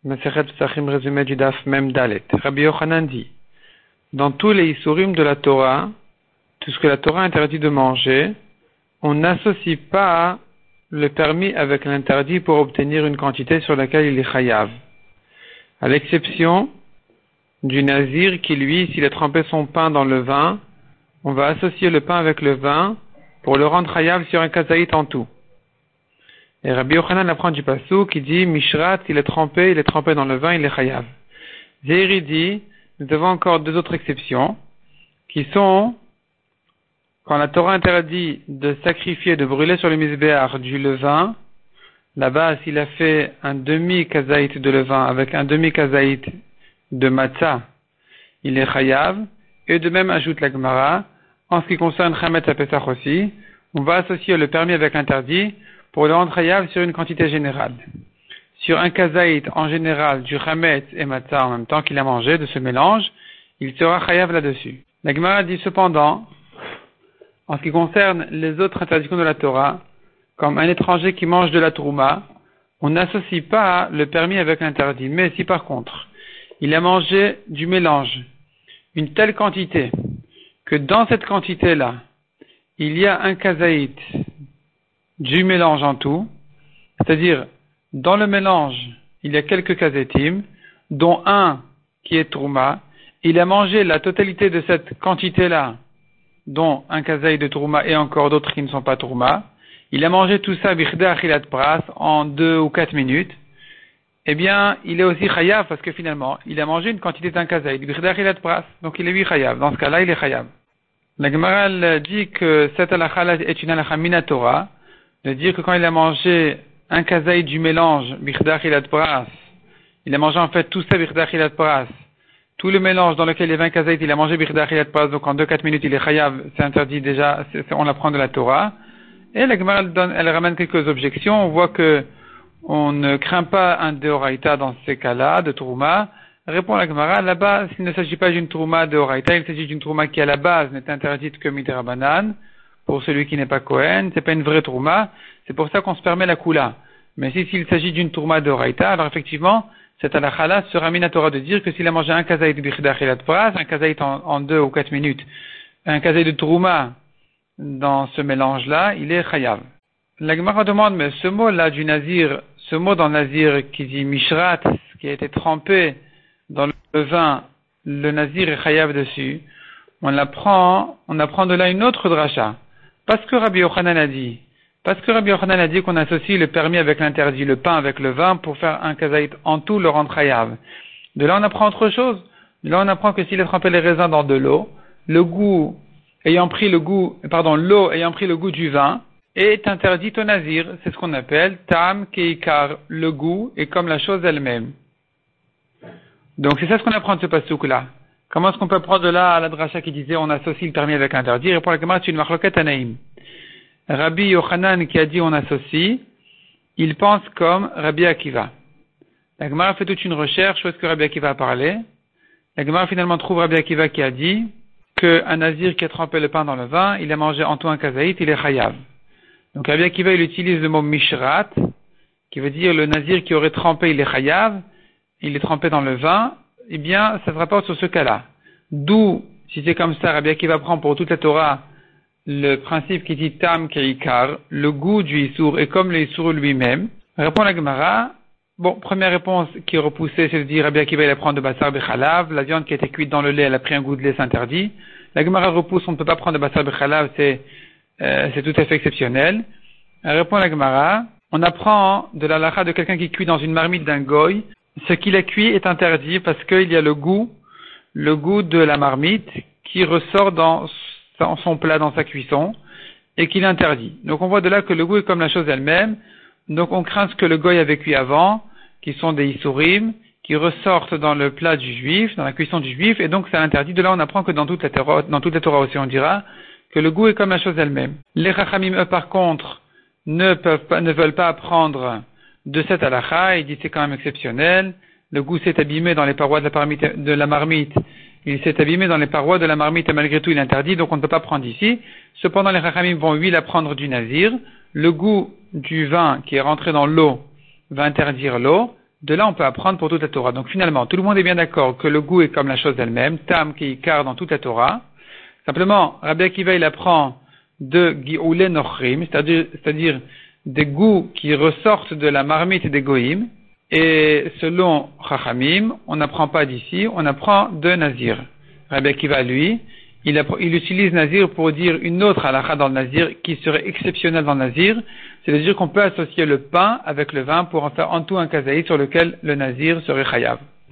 Masechet Pesachim résumé du Daf Mem Dalet. Rabbi Yochanan dit, dans tous les Isurim de la Torah, tout ce que la Torah interdit de manger, on n'associe pas le permis avec l'interdit pour obtenir une quantité sur laquelle il est chayav. À l'exception du nazir qui, lui, s'il a trempé son pain dans le vin, on va associer le pain avec le vin pour le rendre chayav sur un kazaït en tout. Et Rabbi Yochanan apprend du passou qui dit Mishrat, il est trempé dans le vin, il est chayav. Zéhiri dit, nous avons encore deux autres exceptions, qui sont quand la Torah interdit de sacrifier, de brûler sur le misbéach du levain. Là-bas, s'il a fait un demi-kazaït de levain avec un demi-kazaït de matzah, il est chayav. Et de même, ajoute la Gemara, en ce qui concerne Chametz à Pesach aussi, on va associer le permis avec l'interdit pour le rendre chayav sur une quantité générale. Sur un kazaït en général du Chametz et matzah en même temps qu'il a mangé de ce mélange, il sera chayav là-dessus. La Gemara dit cependant, en ce qui concerne les autres interdictions de la Torah, comme un étranger qui mange de la trouma, on n'associe pas le permis avec l'interdit. Mais si par contre, il a mangé du mélange, une telle quantité, que dans cette quantité-là, il y a un kazaït du mélange en tout, c'est-à-dire, dans le mélange, il y a quelques kazétim, dont un qui est trouma, il a mangé la totalité de cette quantité-là, dont un kazaït de trouma et encore d'autres qui ne sont pas trouma, il a mangé tout ça bichda achilat pras en 2 ou 4 minutes, eh bien, il est aussi chayav parce que finalement, il a mangé une quantité d'un kazaït bichda achilat pras, donc il est chayav. Dans ce cas-là, il est chayav. La Gemara dit que cette halakha est une halakha minatora, de dire que quand il a mangé un kazaït du mélange bichda achilat pras, il a mangé en fait tout ça bichda achilat pras, tout le mélange dans lequel il y avait un kazaït, il a mangé bichda achilat pras, donc en 2-4 minutes il est chayav, c'est interdit déjà, on l'apprend de la Torah. Et la Gemara elle ramène quelques objections. On voit que on ne craint pas un deoraita dans ces cas-là, de trouma. Répond la Gemara, là-bas, s'il ne s'agit pas d'une trouma deoraita, il s'agit d'une trouma qui à la base n'est interdite que midrabanan, pour celui qui n'est pas Kohen, c'est pas une vraie trouma, c'est pour ça qu'on se permet la kula. Mais s'il s'agit d'une trouma deoraita, alors effectivement, cette halakha-là sera minatora de dire que s'il a mangé un kazaït bichda achilat pras, un kazaït en 2 ou 4 minutes, un kazaït de trouma, dans ce mélange-là, il est chayav. La Gemara demande, mais ce mot-là du nazir, ce mot dans le nazir qui dit mishrat, qui a été trempé dans le vin, le nazir est chayav dessus, on apprend de là une autre dracha. Parce que Rabbi Yochanan a dit qu'on associe le permis avec l'interdit, le pain avec le vin pour faire un kazaït en tout, le rendre chayav. De là on apprend autre chose. De là on apprend que s'il a trempé les raisins dans de l'eau, l'eau ayant pris le goût du vin, est interdite au nazir. C'est ce qu'on appelle tam keikar, le goût est comme la chose elle-même. Donc c'est ça ce qu'on apprend de ce pasouk-là. Comment est-ce qu'on peut prendre de là à la dracha qui disait on associe le permis avec l'interdit? Répond la Gemara, c'est une machloket anaïm. Rabbi Yochanan qui a dit on associe, il pense comme Rabbi Akiva. La Gemara fait toute une recherche, où est-ce que Rabbi Akiva a parlé? La Gemara finalement trouve Rabbi Akiva qui a dit qu'un nazir qui a trempé le pain dans le vin, il a mangé en tout un kazaït, il est chayav. Donc Rabbi Akiva, il utilise le mot mishrat, qui veut dire le nazir qui aurait trempé, il est chayav, il est trempé dans le vin, eh bien, ça se rapporte sur ce cas-là. D'où, si c'est comme ça, Rabbi Akiva prend pour toute la Torah le principe qui dit tam keikar, le goût du issour est comme le issour lui-même. Répond la Gemara. Bon, première réponse qui est repoussée, c'est de dire Rabbi Akiva il apprend de bassar bechalav, la viande qui a été cuite dans le lait, elle a pris un goût de lait, c'est interdit. La Gemara repousse, on ne peut pas prendre de bassar bechalav, c'est tout à fait exceptionnel. Répond la Gemara, on apprend de la lacha de quelqu'un qui cuit dans une marmite d'un goy, ce qu'il a cuit est interdit parce qu'il y a le goût de la marmite qui ressort dans son plat, dans sa cuisson, et qu'il interdit. Donc on voit de là que le goût est comme la chose elle-même. Donc on craint ce que le goy avait cuit avant, qui sont des isurim, qui ressortent dans le plat du juif, dans la cuisson du juif, et donc c'est interdit. De là on apprend que dans toute la Torah aussi on dira que le goût est comme la chose elle-même. Les chachamim eux par contre ne veulent pas apprendre de cette halakha, ils disent c'est quand même exceptionnel, le goût s'est abîmé dans les parois de la marmite, il s'est abîmé dans les parois de la marmite et malgré tout il est interdit, donc on ne peut pas prendre ici. Cependant les chachamim vont l'apprendre du nazir, le goût du vin qui est rentré dans l'eau va interdire l'eau, De là, on peut apprendre pour toute la Torah. Donc finalement, tout le monde est bien d'accord que le goût est comme la chose elle-même, tam qui ikar dans toute la Torah. Simplement, Rabbi Akiva, il apprend de Gi'ule Nochrim, c'est-à-dire des goûts qui ressortent de la marmite des Goïm. Et selon Chachamim, on n'apprend pas d'ici, on apprend de Nazir. Rabbi Akiva, lui, il utilise Nazir pour dire une autre halakha dans le Nazir qui serait exceptionnelle dans le Nazir, c'est-à-dire qu'on peut associer le pain avec le vin pour en faire en tout un kazaï sur lequel le Nazir serait chayav.